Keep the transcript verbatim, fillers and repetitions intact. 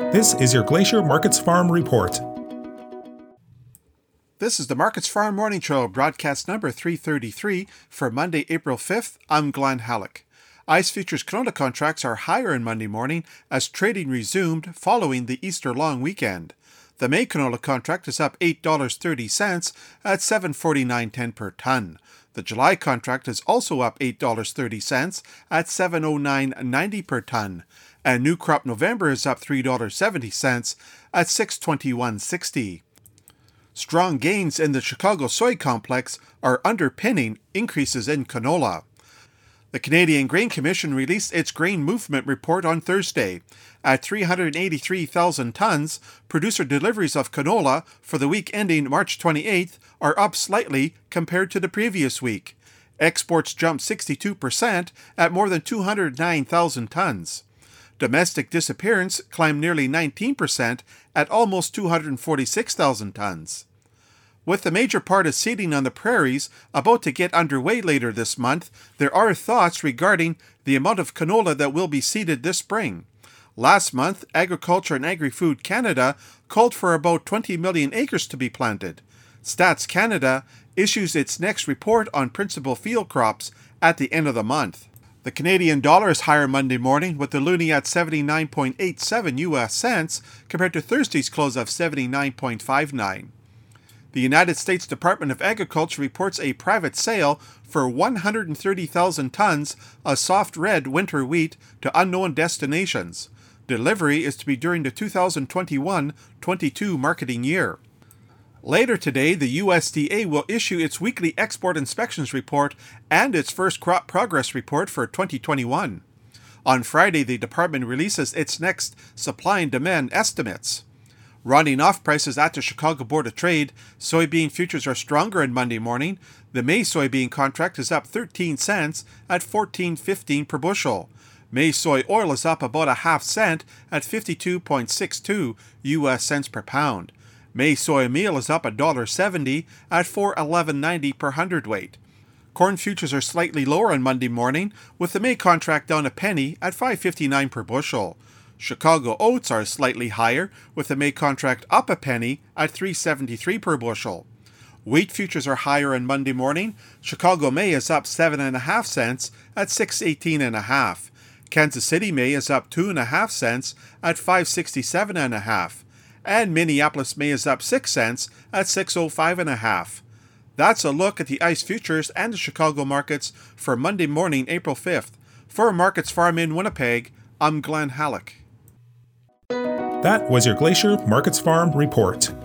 This is your Glacier Markets Farm Report. This is the Markets Farm Morning Show, broadcast number three thirty-three for Monday, April fifth. I'm Glenn Halleck. ICE futures canola contracts are higher on Monday morning as trading resumed following the Easter long weekend. The May canola contract is up eight dollars and thirty cents at seven forty-nine ten per ton. The July contract is also up eight dollars and thirty cents at seven oh nine ninety per ton. And new crop November is up three dollars and seventy cents at six twenty-one sixty. Strong gains in the Chicago soy complex are underpinning increases in canola. The Canadian Grain Commission released its grain movement report on Thursday. At three hundred eighty-three thousand tons, producer deliveries of canola for the week ending March twenty-eighth are up slightly compared to the previous week. Exports jumped sixty-two percent at more than two hundred nine thousand tons. Domestic disappearance climbed nearly nineteen percent at almost two hundred forty-six thousand tons. With the major part of seeding on the prairies about to get underway later this month, there are thoughts regarding the amount of canola that will be seeded this spring. Last month, Agriculture and Agri-Food Canada called for about twenty million acres to be planted. Stats Canada issues its next report on principal field crops at the end of the month. The Canadian dollar is higher Monday morning, with the loonie at seventy-nine point eight seven U S cents compared to Thursday's close of seventy-nine point five nine. The United States Department of Agriculture reports a private sale for one hundred thirty thousand tons of soft red winter wheat to unknown destinations. Delivery is to be during the two thousand twenty-one twenty-two marketing year. Later today, the U S D A will issue its weekly export inspections report and its first crop progress report for twenty twenty-one. On Friday, the department releases its next supply and demand estimates. Rounding off prices at the Chicago Board of Trade, soybean futures are stronger on Monday morning. The May soybean contract is up thirteen cents at fourteen fifteen per bushel. May soy oil is up about a half cent at fifty-two point six two U S cents per pound. May soy meal is up one dollar and seventy cents at four eleven ninety per hundredweight. Corn futures are slightly lower on Monday morning, with the May contract down a penny at five fifty-nine per bushel. Chicago oats are slightly higher, with the May contract up a penny at three seventy-three per bushel. Wheat futures are higher on Monday morning. Chicago May is up seven and a half cents at six eighteen and a half. Kansas City May is up two and a half cents at five sixty-seven and a half. And Minneapolis May is up six cents at six oh five and a half. That's a look at the ICE futures and the Chicago markets for Monday morning, April fifth. For Markets Farm in Winnipeg, I'm Glenn Halleck. That was your Glacier Markets Farm Report.